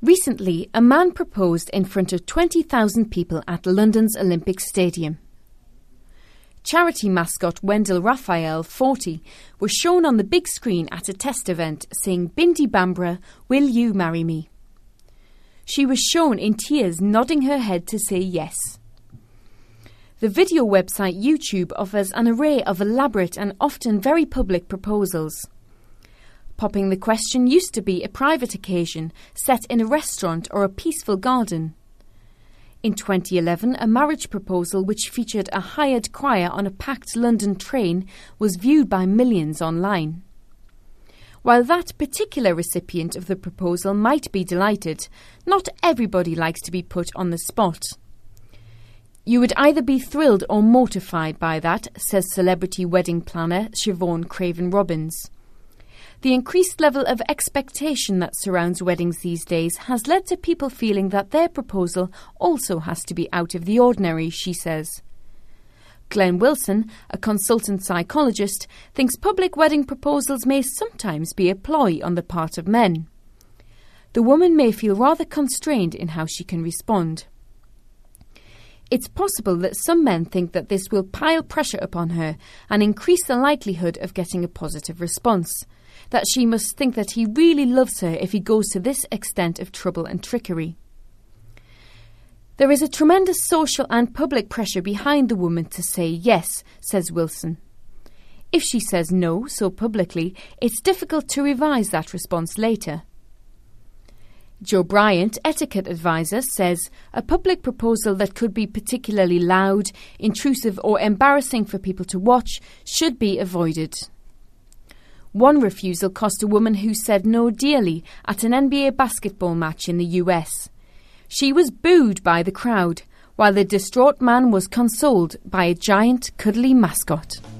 Recently, a man proposed in front of 20,000 people at London's Olympic Stadium. Charity mascot Wendell Raphael, 40, was shown on the big screen at a test event saying, "Bindi Bambra, will you marry me?" She was shown in tears nodding her head to say yes. The video website YouTube offers an array of elaborate and often very public proposals. Popping the question used to be a private occasion set in a restaurant or a peaceful garden. In 2011, a marriage proposal which featured a hired choir on a packed London train was viewed by millions online. While that particular recipient of the proposal might be delighted, not everybody likes to be put on the spot. You would either be thrilled or mortified by that, says celebrity wedding planner Siobhan Craven-Robbins. The increased level of expectation that surrounds weddings these days has led to people feeling that their proposal also has to be out of the ordinary, she says. Glenn Wilson, a consultant psychologist, thinks public wedding proposals may sometimes be a ploy on the part of men. The woman may feel rather constrained in how she can respond. It's possible that some men think that this will pile pressure upon her and increase the likelihood of getting a positive response, that she must think that he really loves her if he goes to this extent of trouble and trickery. There is a tremendous social and public pressure behind the woman to say yes, says Wilson. If she says no so publicly, it's difficult to revise that response later. Joe Bryant, etiquette advisor, says a public proposal that could be particularly loud, intrusive or embarrassing for people to watch should be avoided. One refusal cost a woman who said no dearly at an NBA basketball match in the US. She was booed by the crowd, while the distraught man was consoled by a giant, cuddly mascot.